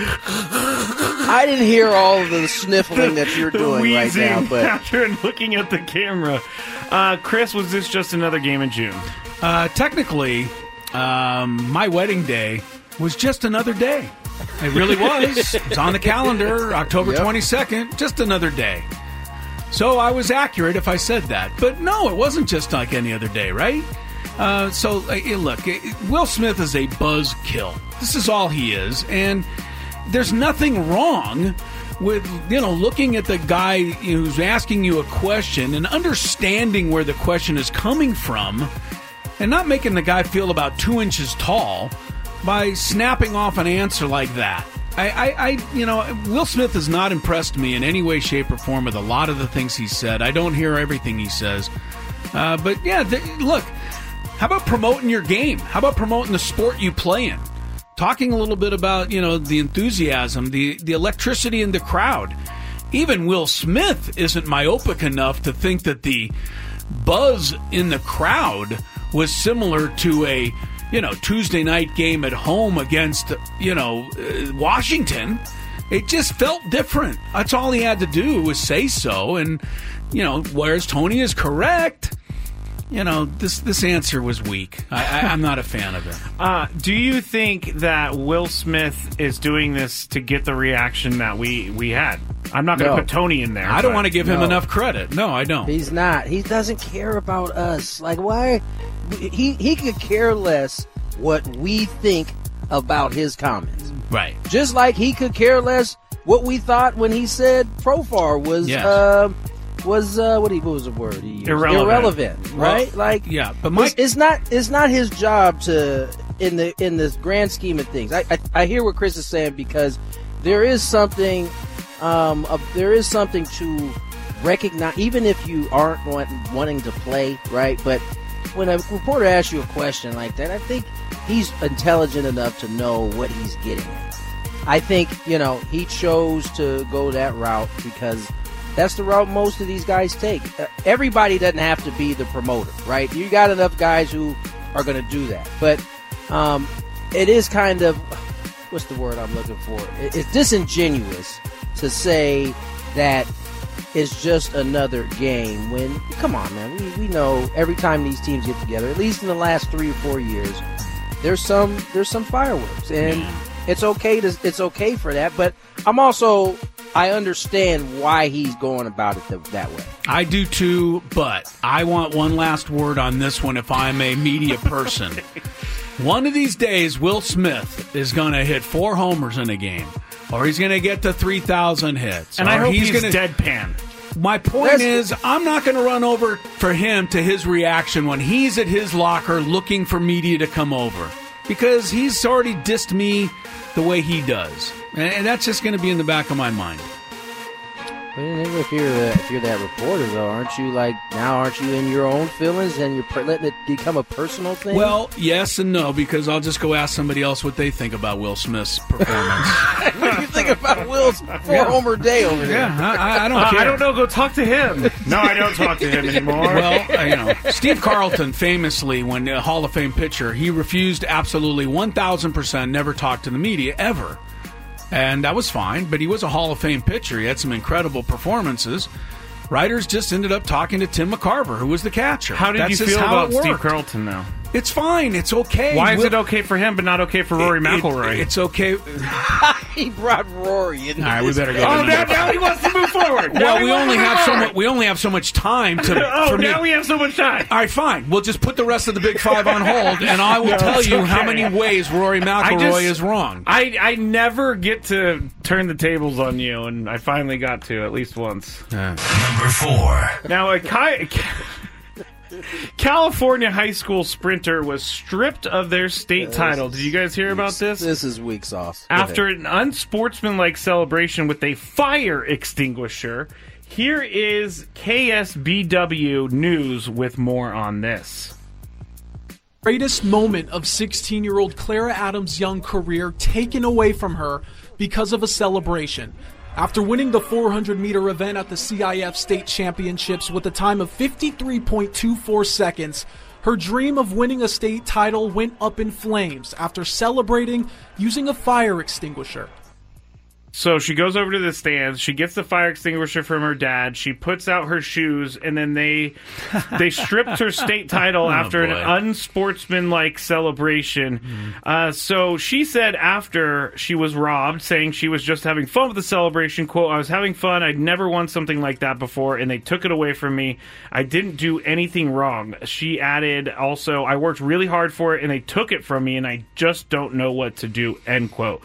I didn't hear all of the sniffling that you're doing right now, but after looking at the camera, uh, Chris, was this just another game in June? Uh, technically, um, my wedding day was just another day. It really was. It was on the calendar, October yep. twenty-second, just another day. So I was accurate if I said that. But no, it wasn't just like any other day, right? Uh, so, uh, look, Will Smith is a buzzkill. This is all he is. And there's nothing wrong with, you know, looking at the guy who's asking you a question and understanding where the question is coming from and not making the guy feel about two inches tall by snapping off an answer like that. I, I, I, you know, Will Smith has not impressed me in any way, shape, or form with a lot of the things he said. I don't hear everything he says. Uh, but, yeah, th- look, how about promoting your game? How about promoting the sport you play in? Talking a little bit about, you know, the enthusiasm, the, the electricity in the crowd. Even Will Smith isn't myopic enough to think that the buzz in the crowd was similar to a, you know, Tuesday night game at home against, you know, uh, Washington. It just felt different. That's all he had to do was say so. And, you know, whereas Tony is correct, you know, this this answer was weak. I, I, I'm not a fan of it. Uh, do you think that Will Smith is doing this to get the reaction that we, we had? I'm not going to No. put Tony in there. I don't want to give him No. enough credit. No, I don't. he's not. He doesn't care about us. Like, why? He he could care less what we think about his comments. Right. Just like he could care less what we thought when he said Profar was Yes. uh, was uh, what, he, what was the word he used? Irrelevant. Irrelevant, right? Well, like, yeah, but Mike, it's, it's not it's not his job to in the in this grand scheme of things. I I, I hear what Chris is saying because there is something um of, there is something to recognize, even if you aren't want, wanting to play, right? But when a reporter asks you a question like that, I think he's intelligent enough to know what he's getting at. I think, you know, he chose to go that route because that's the route most of these guys take. Uh, everybody doesn't have to be the promoter, right? You got enough guys who are going to do that. But um, it is kind of, what's the word I'm looking for? It, it's disingenuous to say that it's just another game when, come on, man, we, we know every time these teams get together, at least in the last three or four years, there's some there's some fireworks, and it's okay to it's okay for that. But I'm also I understand why he's going about it th- that way. I do too, but I want one last word on this one if I'm a media person. One of these days, Will Smith is going to hit four homers in a game, or he's going to get to three thousand hits. And or I hope he's, he's gonna, deadpan. My point is, I'm not going to run over for him to his reaction when he's at his locker looking for media to come over, because he's already dissed me the way he does. And that's just going to be in the back of my mind. But if you're uh, if you're that reporter, though, aren't you like now? Aren't you in your own feelings and you're per- letting it become a personal thing? Well, yes and no, because I'll just go ask somebody else what they think about Will Smith's performance. What do you think about Will's four Yeah. homer day over there? Yeah, I, I don't Uh, care. I don't know. Go talk to him. No, I don't talk to him anymore. Well, uh, you know, Steve Carlton famously, when a Hall of Fame pitcher, he refused absolutely one thousand percent never talk to the media ever. And that was fine, but he was a Hall of Fame pitcher. He had some incredible performances. Writers just ended up talking to Tim McCarver, who was the catcher. How did That's you just feel how about it Steve worked. Carlton, though? It's fine. It's okay. Why is Will- it okay for him, but not okay for Rory It- McIlroy? it- it's okay. He brought Rory in. All right, we better go. oh, to now, the- now he wants to move forward. Now Well, he we wants only to move have so forward. much. We only have so much time to. Oh, for me- now we have so much time. All right, fine. We'll just put the rest of the Big Five on hold, and I will No, tell it's you okay. how many ways Rory I McIlroy just- is wrong. I, I never get to turn the tables on you, and I finally got to at least once. Number four. Now, a Ki- California high school sprinter was stripped of their state Yeah, title. this Did you guys hear about this? This is weak sauce. Go After ahead. an unsportsmanlike celebration with a fire extinguisher, here is K S B W News with more on this. Greatest moment of sixteen-year-old Clara Adams' young career taken away from her because of a celebration. After winning the four hundred meter event at the C I F State Championships with a time of fifty-three point two four seconds, her dream of winning a state title went up in flames after celebrating using a fire extinguisher. So she goes over to the stands. She gets the fire extinguisher from her dad. She puts out her shoes, and then they they stripped her state title Oh, after an boy. unsportsmanlike celebration. Mm-hmm. Uh, so she said after she was robbed, saying she was just having fun with the celebration, quote, "I was having fun. I'd never won something like that before, and they took it away from me. I didn't do anything wrong." She added also, "I worked really hard for it, and they took it from me, and I just don't know what to do," end quote.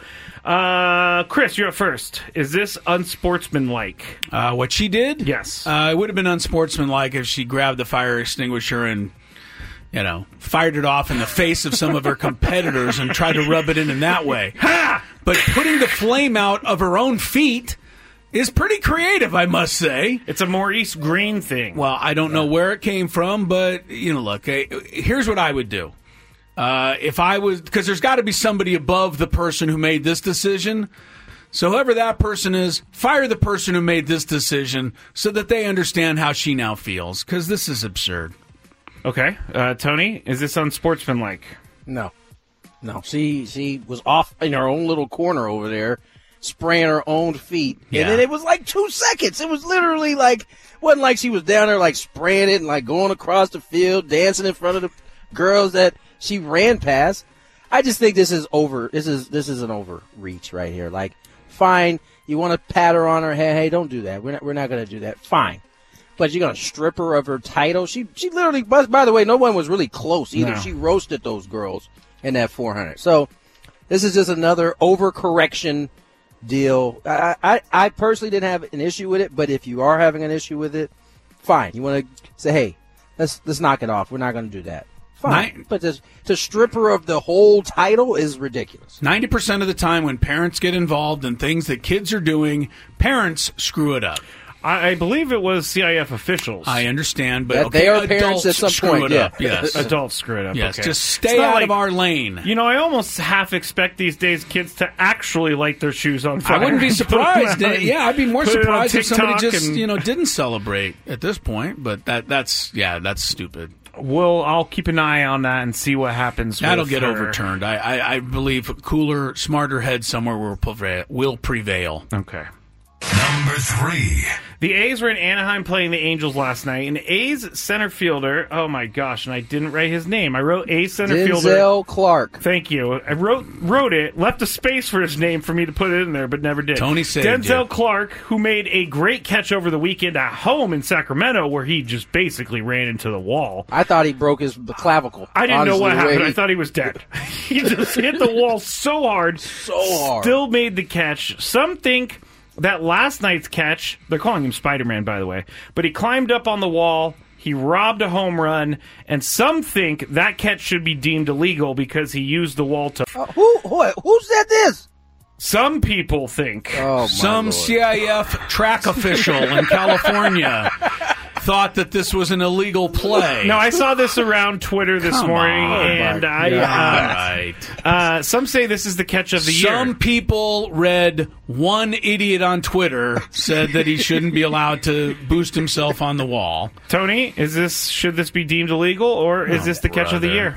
Uh, Chris, you're up first. Is this unsportsmanlike? Uh, what she did? Yes. Uh, it would have been unsportsmanlike if she grabbed the fire extinguisher and, you know, fired it off in the face of some of her competitors and tried to rub it in in that way. Ha! But putting the flame out of her own feet is pretty creative, I must say. It's a Maurice Green thing. Well, I don't know where it came from, but, you know, look, eh, here's what I would do. Uh, if I was, because there's got to be somebody above the person who made this decision. So whoever that person is, fire the person who made this decision so that they understand how she now feels, because this is absurd. Okay. Uh, Tony, is this unsportsmanlike? No. No. She, she was off in her own little corner over there, spraying her own feet. Yeah. And then it was like two seconds. It was literally like, wasn't like she was down there like spraying it and like going across the field, dancing in front of the girls that she ran past. I just think this is over. This is this is an overreach right here. Like, fine, you want to pat her on her head. Hey, don't do that. We're not. We're not going to do that. Fine, but you're going to strip her of her title. She she literally. By, by the way, no one was really close either. No. She roasted those girls in that four hundred. So this is just another overcorrection deal. I I, I personally didn't have an issue with it, but if you are having an issue with it, fine. You want to say, hey, let's let's knock it off. We're not going to do that. Fine, Nine, but to, to strip her of the whole title is ridiculous. ninety percent of the time when parents get involved in things that kids are doing, parents screw it up. I, I believe it was C I F officials. I understand, but That okay, they are adults parents at some screw point, it yeah. up. Yes, Adults screw it up. yes. Okay. Just It's stay not out like- of our lane. You know, I almost half expect these days kids to actually light their shoes on fire. I wouldn't be surprised. Put it on- yeah, I'd be more put it on surprised if somebody TikTok just and- you know didn't celebrate at this point. But that that's yeah, that's stupid. Well, I'll keep an eye on that and see what happens. That'll with get her. overturned. I, I I believe cooler, smarter heads somewhere will prevail. Will prevail. Okay. Number three. The A's were in Anaheim playing the Angels last night, and A's center fielder, oh my gosh, and I didn't write his name. I wrote A's center fielder. Denzel Clark. Thank you. I wrote wrote it, left a space for his name for me to put it in there, but never did. Tony saved Denzel you. Clark, who made a great catch over the weekend at home in Sacramento, where he just basically ran into the wall. I thought he broke his clavicle. I didn't honestly, know what the way happened. he- I thought he was dead. He just hit the wall so hard. So hard. Still made the catch. Some think that last night's catch, they're calling him Spider-Man, by the way, but he climbed up on the wall, he robbed a home run, and some think that catch should be deemed illegal because he used the wall to... Uh, who, who who said this? Some people think. Oh, my Some Lord. C I F track official in California thought that this was an illegal play. No, I saw this around Twitter this Come morning, on. and Oh, my I... God. Uh, All right. uh, some say this is the catch of the Some year. people read one idiot on Twitter said that he shouldn't be allowed to boost himself on the wall. Tony, is this should this be deemed illegal, or is Oh, this the catch of the brother. year?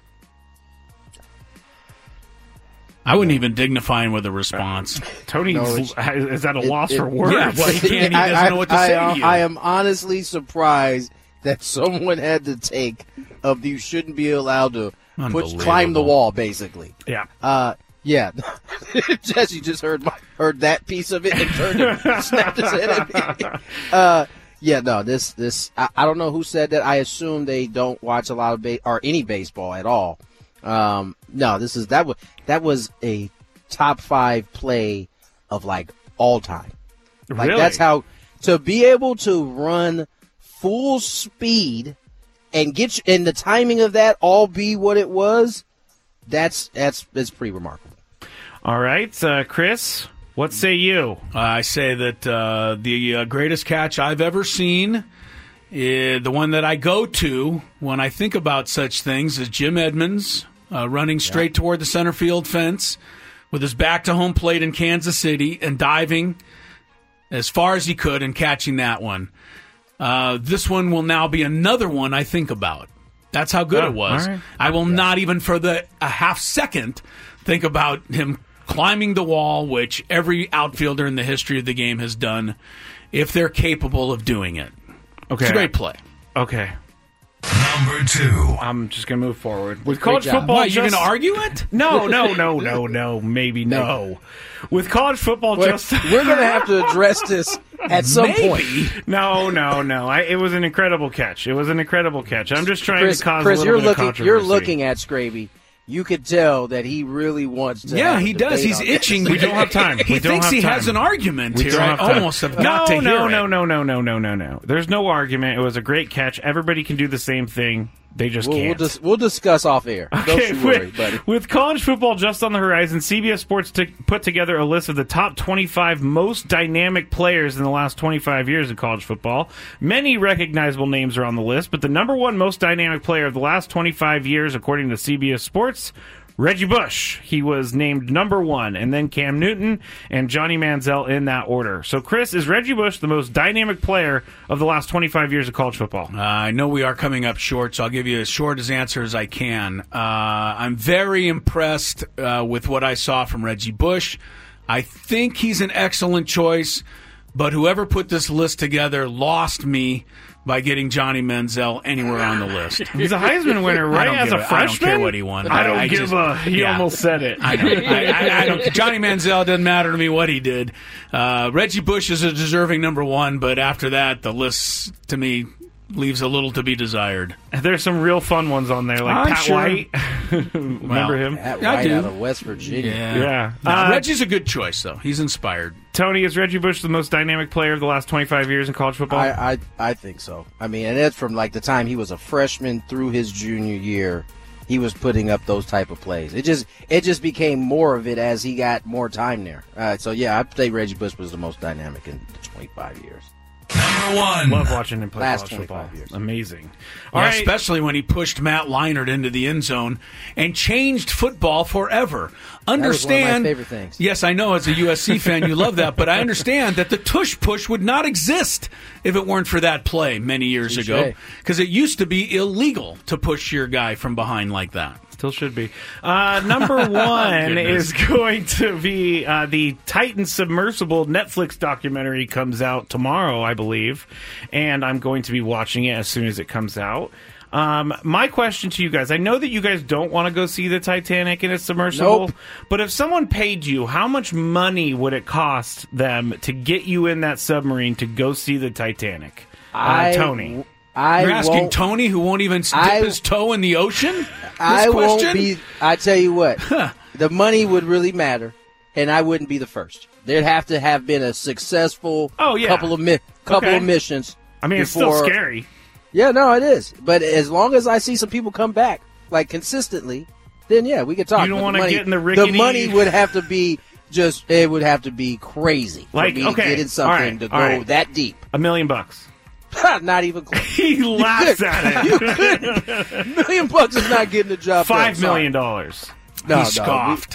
I wouldn't even dignify him with a response. Tony, No, is, it's- is that a it- loss it- for words? Yeah, well, he can't. He I- doesn't I- know what to I, say I, to you. I am honestly surprised that someone had to take of you shouldn't be allowed to put, Unbelievable. climb the wall, basically. Yeah. Uh, yeah. Jesse just heard my, heard that piece of it and turned and snapped his head at me. Uh, yeah, no, this this I, I don't know who said that. I assume they don't watch a lot of ba- or any baseball at all. Um, no, this is that was that was a top five play of like all time. Like Really? that's how to be able to run full speed and get you, and the timing of that all be what it was. That's that's that's pretty remarkable. All right, uh, Chris, what say you? Uh, I say that uh, the uh, greatest catch I've ever seen, is the one that I go to when I think about such things, is Jim Edmonds uh, running straight toward the center field fence with his back to home plate in Kansas City and diving as far as he could and catching that one. Uh, this one will now be another one I think about. That's how good oh, it was. Right. I will not even for the a half second think about him climbing the wall, which every outfielder in the history of the game has done, if they're capable of doing it. Okay. It's a great play. Okay. Number two. I'm just going to move forward. With Great college job. football, What, you're just- going to argue it? No, no, no, no, no, maybe no. With college football, We're, just we're going to have to address this at some Maybe. point. no, no, no. I, it was an incredible catch. It was an incredible catch. I'm just trying Chris, to cause Chris a you're little bit looking, of controversy. you're looking at Scraby. You could tell that he really wants to. Yeah, have a he does. debate He's on itching. We don't have time. He We don't thinks have he time. has an argument We here. don't I have time. almost have got no, to hear no, it. no, no, no, no, no, no, no. There's no argument. It was a great catch. Everybody can do the same thing. They just We'll, we'll, can't. dis- we'll discuss off air. Okay, Don't you worry, with, buddy. with college football just on the horizon, C B S Sports t- put together a list of the top twenty-five most dynamic players in the last twenty-five years of college football. Many recognizable names are on the list, but the number one most dynamic player of the last twenty-five years, according to C B S Sports, Reggie Bush. He was named number one, and then Cam Newton and Johnny Manziel in that order. So, Chris, is Reggie Bush the most dynamic player of the last twenty-five years of college football? Uh, I know we are coming up short, so I'll give you as short as answer as I can. Uh, I'm very impressed uh, with what I saw from Reggie Bush. I think he's an excellent choice, but whoever put this list together lost me by getting Johnny Manziel anywhere on the list. He's a Heisman winner, right? I don't As give a a- freshman? I don't care what he won. I don't I give just- a... He yeah. almost said it. I know. I, I, I don't. Johnny Manziel doesn't matter to me what he did. Uh, Reggie Bush is a deserving number one, but after that, the list to me leaves a little to be desired. There's some real fun ones on there, like I'm Pat sure. White. Remember Well, him? Pat I White do. out of West Virginia. Yeah. Yeah. No, Uh, Reggie's a good choice, though. He's inspired. Tony, is Reggie Bush the most dynamic player of the last twenty-five years in college football? I, I I think so. I mean, and that's from like the time he was a freshman through his junior year. He was putting up those type of plays. It just it just became more of it as he got more time there. Uh, so yeah, I'd say Reggie Bush was the most dynamic in the twenty-five years. Number one. Love watching him play Last college football. twenty-five years. Amazing. Yeah, All right. especially when he pushed Matt Leinart into the end zone and changed football forever. Understand? That was one of my favorite things. Yes, I know as a U S C fan you love that, but I understand that the tush push would not exist if it weren't for that play many years Touche. ago, because it used to be illegal to push your guy from behind like that. Still should be. Uh, number one is going to be uh, the Titan Submersible Netflix documentary comes out tomorrow, I believe, and I'm going to be watching it as soon as it comes out. Um, my question to you guys, I know that you guys don't want to go see the Titanic in its submersible, Nope. but if someone paid you, how much money would it cost them to get you in that submarine to go see the Titanic? Uh, I- Tony. I You're asking won't, Tony, who won't even dip I- his toe in the ocean? This I question? won't be. I tell you what, the money would really matter, and I wouldn't be the first. There'd have to have been a successful Oh, yeah. couple of mi- couple Okay. of missions. I mean, it's still before- scary. Yeah, no, it is. But as long as I see some people come back like consistently, then yeah, we could talk. You don't But wanna money- get in the rickety- The money would have to be just. It would have to be crazy Like, for me okay, to get in something all right, to go all right. that deep. A million bucks. Not even close. He laughs at You it. couldn't. Million bucks is not getting the job done. Five Sorry. million dollars. No, he no, scoffed.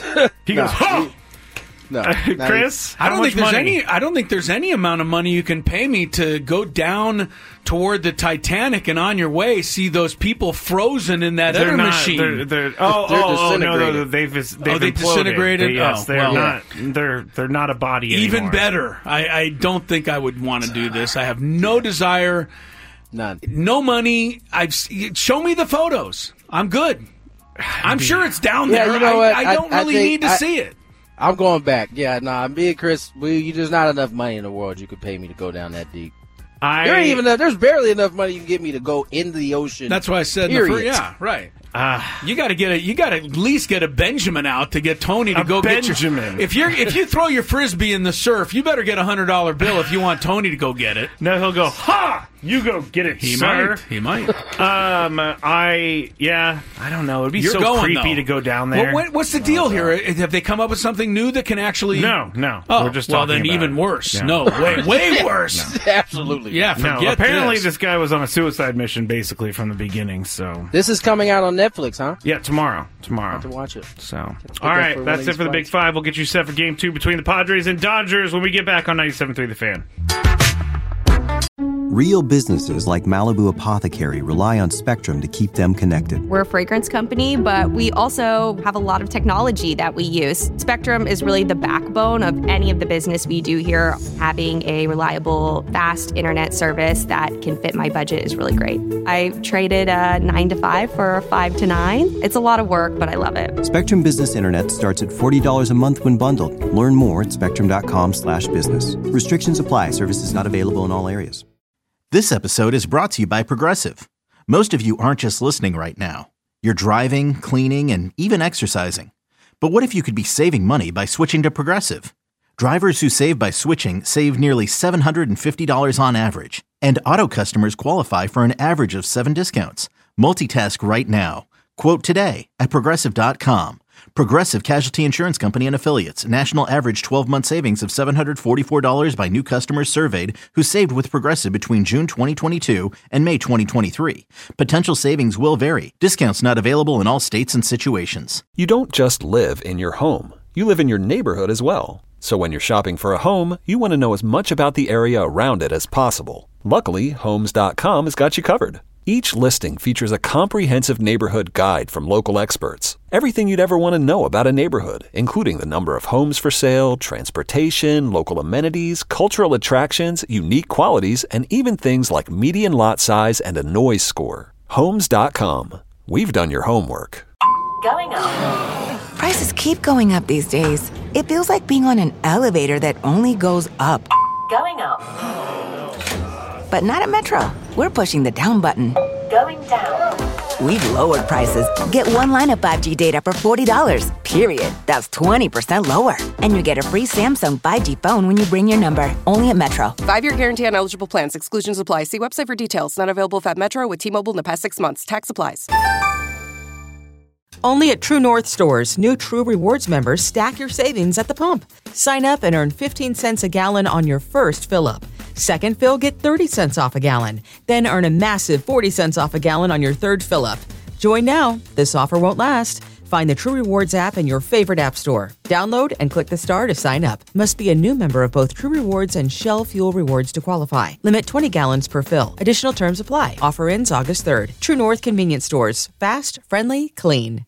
He No, goes, "Huh!" No, not Chris, I how don't much think there's money? any. I don't think there's any amount of money you can pay me to go down toward the Titanic and on your way see those people frozen in that They're other not. machine. They're, they're, oh, They're oh, oh, no, no, disintegrated. they've they've Oh, they imploded. disintegrated? They- yes, Oh, they're well. not. They're they're not a body Even anymore. better. I, I don't think I would want to do this. I have no desire, None. no money. I've s- show me the photos. I'm good. I'm sure it's down Yeah, there. you know I, what? I don't I- I really think need to I- see it. I'm going back. Yeah, nah, me and Chris, we you, there's not enough money in the world you could pay me to go down that deep. I, There ain't even enough, there's barely enough money you can get me to go into the ocean. That's why I said, in the Period. fir- yeah, right. Uh, You got to get a. You got to at least get a Benjamin out to get Tony to A go Benjamin. get your. If you're if you throw your frisbee in the surf, you better get a hundred dollar bill if you want Tony to go get it. no, he'll go, ha! You go get it, He sir. might. He might. Um, I yeah, I don't know. It'd be You're so going, creepy though. to go down there. Well, what, what's the deal here? Have they come up with something new that can actually? No, no. Oh, We're just well, talking then about even it. worse. Yeah. No, way, way worse. Absolutely. Yeah, No, forget apparently this. this guy was on a suicide mission basically from the beginning. So This is coming out on Netflix, huh? yeah, tomorrow, tomorrow. Have to watch it. So Pick all up right, for one that's of it these for the Big flights. Five. We'll get you set for Game Two between the Padres and Dodgers when we get back on ninety-seven point three The Fan. Real businesses like Malibu Apothecary rely on Spectrum to keep them connected. We're a fragrance company, but we also have a lot of technology that we use. Spectrum is really the backbone of any of the business we do here. Having a reliable, fast internet service that can fit my budget is really great. I traded a nine to five for a five to nine. It's a lot of work, but I love it. Spectrum Business Internet starts at forty dollars a month when bundled. Learn more at spectrum.com slash business. Restrictions apply. Services not available in all areas. This episode is brought to you by Progressive. Most of you aren't just listening right now. You're driving, cleaning, and even exercising. But what if you could be saving money by switching to Progressive? Drivers who save by switching save nearly seven hundred fifty dollars on average. And auto customers qualify for an average of seven discounts. Multitask right now. Quote today at Progressive dot com. Progressive Casualty Insurance Company and Affiliates. National average twelve-month savings of seven hundred forty-four dollars by new customers surveyed who saved with Progressive between June twenty twenty-two and May twenty twenty-three. Potential savings will vary. Discounts not available in all states and situations. You don't just live in your home. You live in your neighborhood as well. So when you're shopping for a home, you want to know as much about the area around it as possible. Luckily, Homes dot com has got you covered. Each listing features a comprehensive neighborhood guide from local experts. Everything you'd ever want to know about a neighborhood, including the number of homes for sale, transportation, local amenities, cultural attractions, unique qualities, and even things like median lot size and a noise score. Homes dot com. We've done your homework. Going up. Prices keep going up these days. It feels like being on an elevator that only goes up. Going up. But not at Metro. We're pushing the down button. Going down. We've lowered prices. Get one line of five G data for forty dollars, period. That's twenty percent lower. And you get a free Samsung five G phone when you bring your number. Only at Metro. Five-year guarantee on eligible plans. Exclusions apply. See website for details. Not available at Metro with T-Mobile in the past six months. Tax applies. Only at True North stores, new True Rewards members stack your savings at the pump. Sign up and earn fifteen cents a gallon on your first fill-up. Second fill, get thirty cents off a gallon. Then earn a massive forty cents off a gallon on your third fill-up. Join now. This offer won't last. Find the True Rewards app in your favorite app store. Download and click the star to sign up. Must be a new member of both True Rewards and Shell Fuel Rewards to qualify. Limit twenty gallons per fill. Additional terms apply. Offer ends August third. True North Convenience Stores. Fast, friendly, clean.